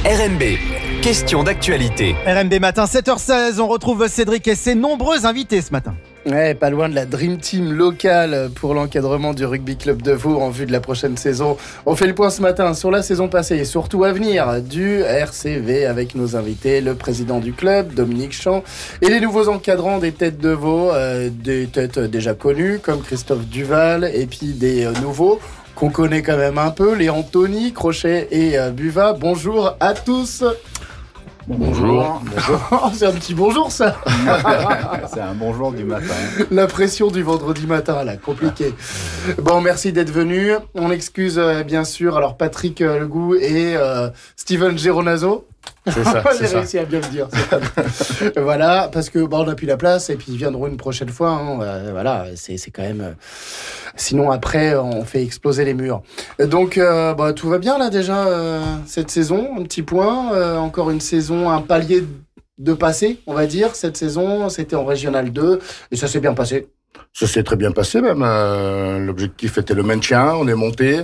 RMB, question d'actualité. RMB matin, 7h16, on retrouve Cédric et ses nombreux invités ce matin. Ouais, pas loin de la Dream Team locale pour l'encadrement du Rugby Club de Vaud en vue de la prochaine saison. On fait le point ce matin sur la saison passée et surtout à venir du RCV avec nos invités, le président du club, Dominique Champ, et les nouveaux encadrants des têtes de Vaud, des têtes déjà connues comme Christophe Duval et puis des nouveaux qu'on connaît quand même un peu, les Anthony, Crochet et Buva. Bonjour à tous. Bonjour. C'est un petit bonjour ça. C'est un bonjour du matin. La pression du vendredi matin, là, compliqué. Bon, merci d'être venus. On excuse bien sûr alors Patrick Legout et Steven Geronazo. C'est ça. J'ai réussi à bien le dire. Voilà, parce que on n'a plus la place et puis ils viendront une prochaine fois. Hein. Voilà, c'est quand même. Sinon après, on fait exploser les murs. Donc tout va bien là déjà cette saison. Un petit point, encore une saison, un palier de passé, on va dire. Cette saison, c'était en Régional 2 et ça s'est bien passé. Ça s'est très bien passé même. L'objectif était le maintien. On est monté.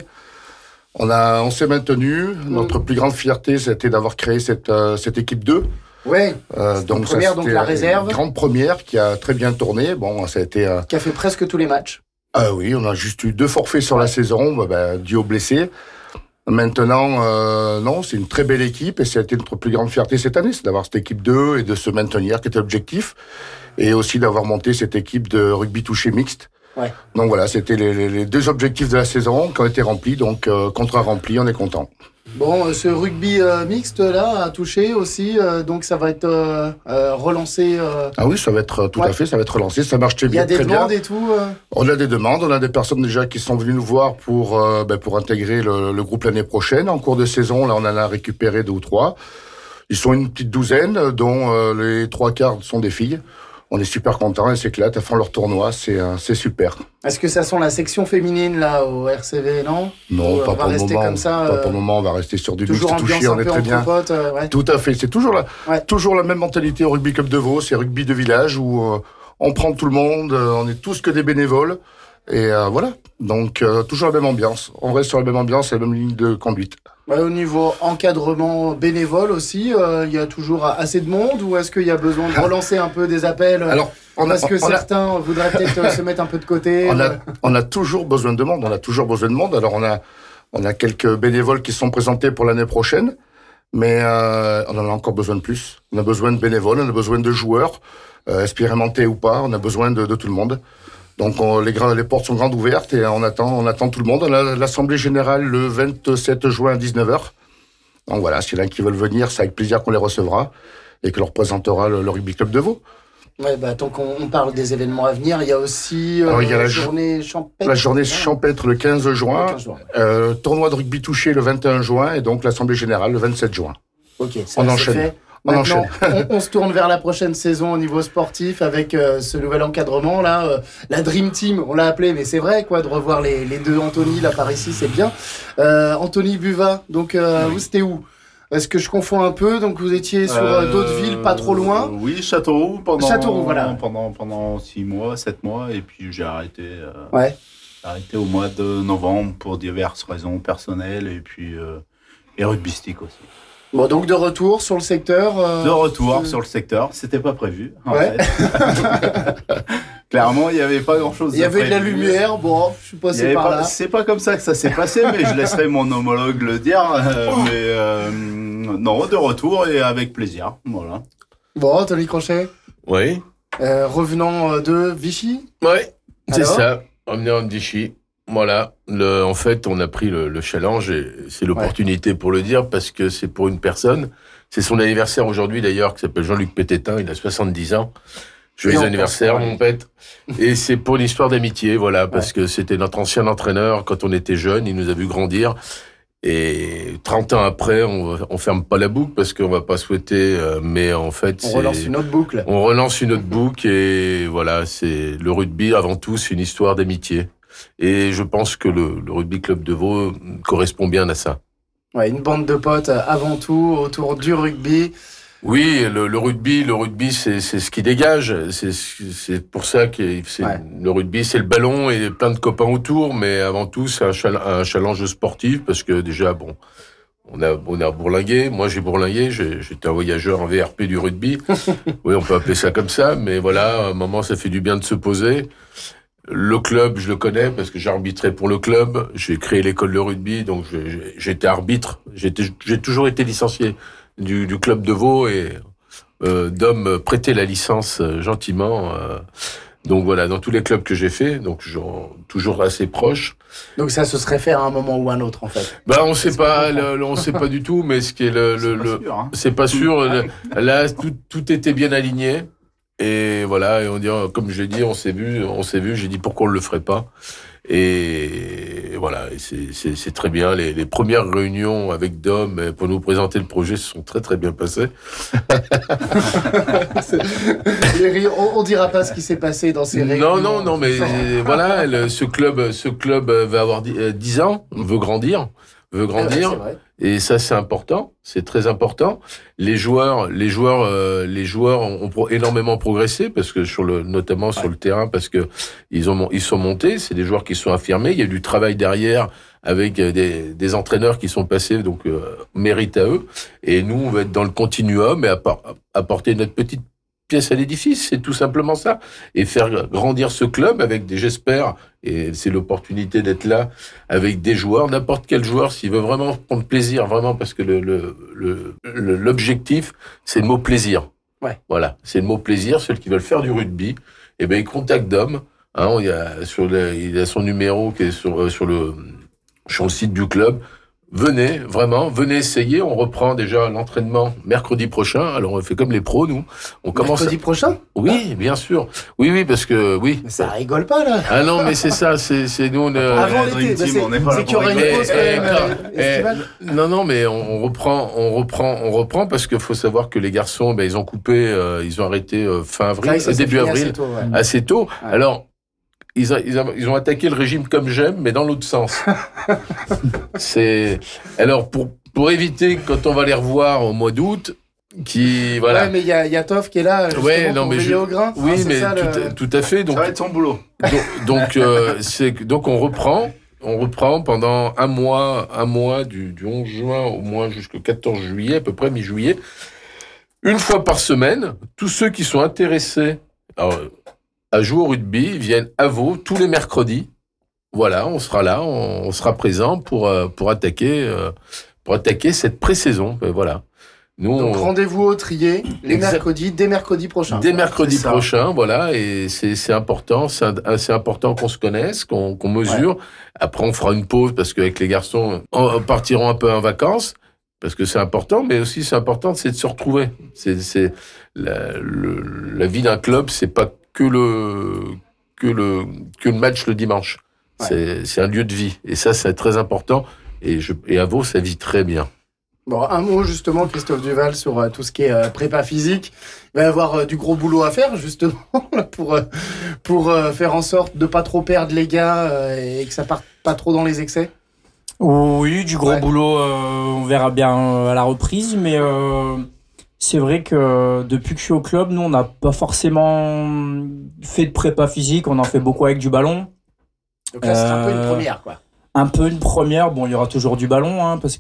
On s'est maintenu. Notre plus grande fierté, c'était d'avoir créé cette équipe 2. Ouais. Donc première, donc la réserve. Une grande première qui a très bien tourné. Bon, ça a été. Qui a fait presque tous les matchs. Ah oui, on a juste eu 2 forfaits sur la saison, dû aux blessés. Maintenant, non, c'est une très belle équipe et ça a été notre plus grande fierté cette année, c'est d'avoir cette équipe 2 et de se maintenir, qui était l'objectif, et aussi d'avoir monté cette équipe de rugby touché mixte. Ouais. Donc voilà, c'était les 2 objectifs de la saison qui ont été remplis, donc contrat rempli, on est content. Bon, ce rugby mixte là a touché aussi, donc ça va être relancé. Ah oui, ça va être tout à fait, ça va être relancé, ça marche très bien. Il y a des demandes et tout. On a des demandes, on a des personnes déjà qui sont venues nous voir pour intégrer le groupe l'année prochaine. En cours de saison, là, on en a récupéré 2 ou 3. Ils sont une petite douzaine, dont les 3 quarts sont des filles. On est super contents, elles s'éclatent, elles font leur tournoi, c'est super. Est-ce que ça sent la section féminine là au RCV, non? Non, pas pour le moment. Comme ça, pas pour le moment, on va rester sur du mixte touché, on est très bien. Potes, ouais. Tout à fait, c'est toujours la même mentalité au rugby club de Vaud, c'est rugby de village où on prend tout le monde, on est tous que des bénévoles. Et voilà, donc toujours la même ambiance. On reste sur la même ambiance et la même ligne de conduite. Au niveau encadrement bénévole aussi, il y a toujours assez de monde ou est-ce qu'il y a besoin de relancer un peu des appels? Alors, certains voudraient peut-être se mettre un peu de côté. On a toujours besoin de monde. Alors on a quelques bénévoles qui sont présentés pour l'année prochaine, mais on en a encore besoin de plus. On a besoin de bénévoles, on a besoin de joueurs, expérimentés ou pas. On a besoin de tout le monde. Donc les portes sont grandes ouvertes et on attend tout le monde. On a l'Assemblée Générale le 27 juin à 19h. Donc voilà, s'il y en a qui veulent venir, c'est avec plaisir qu'on les recevra et que leur présentera le Rugby Club de Vaud. Ouais, tant qu'on parle des événements à venir, il y a aussi la journée champêtre. La journée champêtre le 15 juin, tournoi de rugby touché le 21 juin et donc l'Assemblée Générale le 27 juin. Ok, ça on c'est enchaîne. fait. Maintenant, on se tourne vers la prochaine saison au niveau sportif avec ce nouvel encadrement là, la Dream Team, on l'a appelé, mais c'est vrai quoi de revoir les 2 Anthony là par ici, c'est bien. Anthony Buva, donc vous c'était où? Est-ce que je confonds un peu? Donc vous étiez sur d'autres villes pas trop loin? Oui, Châteauroux voilà. pendant 6 mois, 7 mois et puis j'ai arrêté. J'ai arrêté au mois de novembre pour diverses raisons personnelles et puis et rugbystique aussi. Bon, donc de retour sur le secteur. Sur le secteur, c'était pas prévu. En fait. Clairement, il n'y avait pas grand-chose. Il y avait de la lumière, bon, je suis passé par là. C'est pas comme ça que ça s'est passé, mais je laisserai mon homologue le dire. Non, de retour et avec plaisir, voilà. Bon, Anthony Crochet. Oui. Revenant de Vichy. Oui, c'est ça. Revenant de Vichy. Voilà. En fait, on a pris le challenge et c'est l'opportunité pour le dire parce que c'est pour une personne. C'est son anniversaire aujourd'hui d'ailleurs, qui s'appelle Jean-Luc Pététin. Il a 70 ans. Joyeux anniversaire, mon pète. Et c'est pour une histoire d'amitié, voilà, parce que c'était notre ancien entraîneur quand on était jeune. Il nous a vu grandir. Et 30 ans après, on ferme pas la boucle parce qu'on va pas souhaiter, mais en fait, on relance une autre boucle. On relance une autre boucle et voilà, c'est le rugby avant tout, c'est une histoire d'amitié. Et je pense que le Rugby Club de Vaud correspond bien à ça. Ouais, une bande de potes avant tout autour du rugby. Oui, le rugby, c'est ce qui dégage. C'est pour ça que le rugby, c'est le ballon et plein de copains autour. Mais avant tout, c'est un challenge sportif parce que déjà, bon, On a bourlingué. Moi, j'ai bourlingué. J'étais un voyageur en VRP du rugby. Oui, on peut appeler ça comme ça. Mais voilà, à un moment, ça fait du bien de se poser. Le club, je le connais parce que j'ai arbitré pour le club. J'ai créé l'école de rugby, donc j'étais arbitre. J'ai toujours été licencié du club de Vaud et Dom me prêtait la licence gentiment. Donc voilà, dans tous les clubs que j'ai fait, donc toujours assez proche. Donc ça se serait fait à un moment ou un autre en fait. On sait pas, on sait pas du tout, mais ce qui est c'est pas sûr. Là, tout était bien aligné. Et voilà, et on dit, comme je l'ai dit, on s'est vu. J'ai dit pourquoi on le ferait pas. Et voilà, et c'est très bien. Les premières réunions avec Dom pour nous présenter le projet se sont très très bien passées. On dira pas ce qui s'est passé dans ces réunions. Non, mais voilà, ce club va avoir 10 ans, veut grandir. C'est vrai. Et ça, c'est important, c'est très important. Les joueurs ont énormément progressé parce que notamment sur le terrain, parce que ils sont montés. C'est des joueurs qui sont affirmés. Il y a du travail derrière avec des entraîneurs qui sont passés, donc mérite à eux. Et nous, on va être dans le continuum et apporter notre petite pièce à l'édifice, c'est tout simplement ça. Et faire grandir ce club avec j'espère, et c'est l'opportunité d'être là, avec des joueurs, n'importe quel joueur, s'il veut vraiment prendre plaisir, vraiment, parce que l'objectif, c'est le mot plaisir. Ouais. Voilà, c'est le mot plaisir. Ceux qui veulent faire du rugby, ils contactent Dom. Il a son numéro qui est sur le site du club. Venez essayer. On reprend déjà l'entraînement mercredi prochain. Alors, on fait comme les pros, nous. On commence. Mercredi prochain ? Oui, bien sûr. Oui, parce que, oui. Mais ça rigole pas, là. Ah non, mais c'est ça, c'est nous, avant l'été, c'est qu'il y aura une pause quand même, estivale. Non, mais on reprend parce qu'il faut savoir que les garçons, ils ont coupé, ils ont arrêté fin avril, début avril, assez tôt. Ouais. Alors, ils ont attaqué le régime comme j'aime, mais dans l'autre sens. Alors pour éviter quand on va les revoir au mois d'août, voilà. Ouais, mais il y a Toff qui est là. Pour veiller au grain. Oui, mais tout à fait. Donc ça va être son boulot. Donc on reprend pendant un mois du 11 juin au moins jusqu'au 14 juillet, à peu près mi-juillet, une fois par semaine. Tous ceux qui sont intéressés à jouer au rugby viennent à Vaud tous les mercredis. Voilà, on sera là, on sera présent pour attaquer cette pré-saison. Voilà. Donc rendez-vous au Trier dès mercredi prochain. Dès mercredi prochain, voilà, et c'est important, c'est important qu'on se connaisse, qu'on mesure. Ouais. Après, on fera une pause parce qu'avec les garçons, on partiront un peu en vacances. Parce que c'est important, mais aussi c'est important, c'est de se retrouver. C'est la vie d'un club, c'est pas que le match le dimanche. Ouais. C'est un lieu de vie. Et ça, c'est très important. Et à Vaud, ça vit très bien. Bon, un mot justement, Christophe Duval, sur tout ce qui est prépa physique. Il va y avoir du gros boulot à faire, justement, pour faire en sorte de pas trop perdre les gars et que ça parte pas trop dans les excès. Oui, du gros boulot, on verra bien à la reprise, mais c'est vrai que depuis que je suis au club, nous, on n'a pas forcément fait de prépa physique, on en fait beaucoup avec du ballon. Donc là, c'est un peu une première, quoi. Un peu une première, bon, il y aura toujours du ballon, parce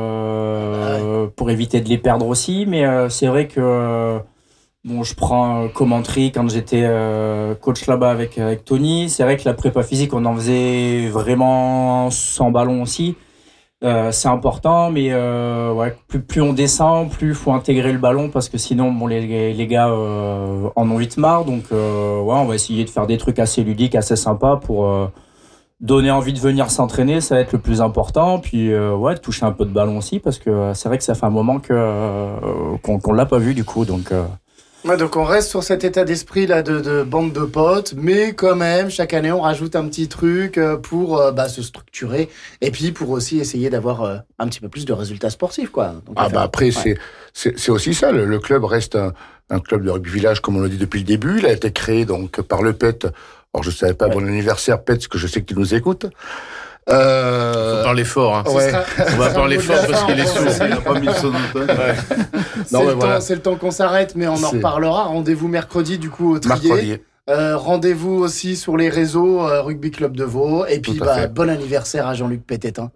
que pour éviter de les perdre aussi, mais c'est vrai que je prends Commentary quand j'étais coach là-bas avec Tony. C'est vrai que la prépa physique, on en faisait vraiment sans ballon aussi. C'est important, mais plus on descend, plus il faut intégrer le ballon parce que sinon, les gars en ont vite marre. Donc, on va essayer de faire des trucs assez ludiques, assez sympas pour donner envie de venir s'entraîner. Ça va être le plus important. Puis, de toucher un peu de ballon aussi parce que c'est vrai que ça fait un moment qu'on l'a pas vu du coup. Donc on reste sur cet état d'esprit là de bande de potes, mais quand même chaque année on rajoute un petit truc pour se structurer et puis pour aussi essayer d'avoir un petit peu plus de résultats sportifs, quoi. Donc, après c'est aussi ça. Le club reste un club de rugby village comme on l'a dit depuis le début. Il a été créé donc par le PET. Alors je savais pas bon anniversaire PET, parce que je sais que tu nous écoutes. Il faut parler fort, hein. Ouais. On va parler fort parce qu'il est sourd. Il n'a pas mis le sonotone. C'est le temps qu'on s'arrête, mais on en reparlera. Rendez-vous mercredi, du coup, au Trier. Rendez-vous aussi sur les réseaux Rugby Club de Vaud. Et puis, bon anniversaire à Jean-Luc Pététin.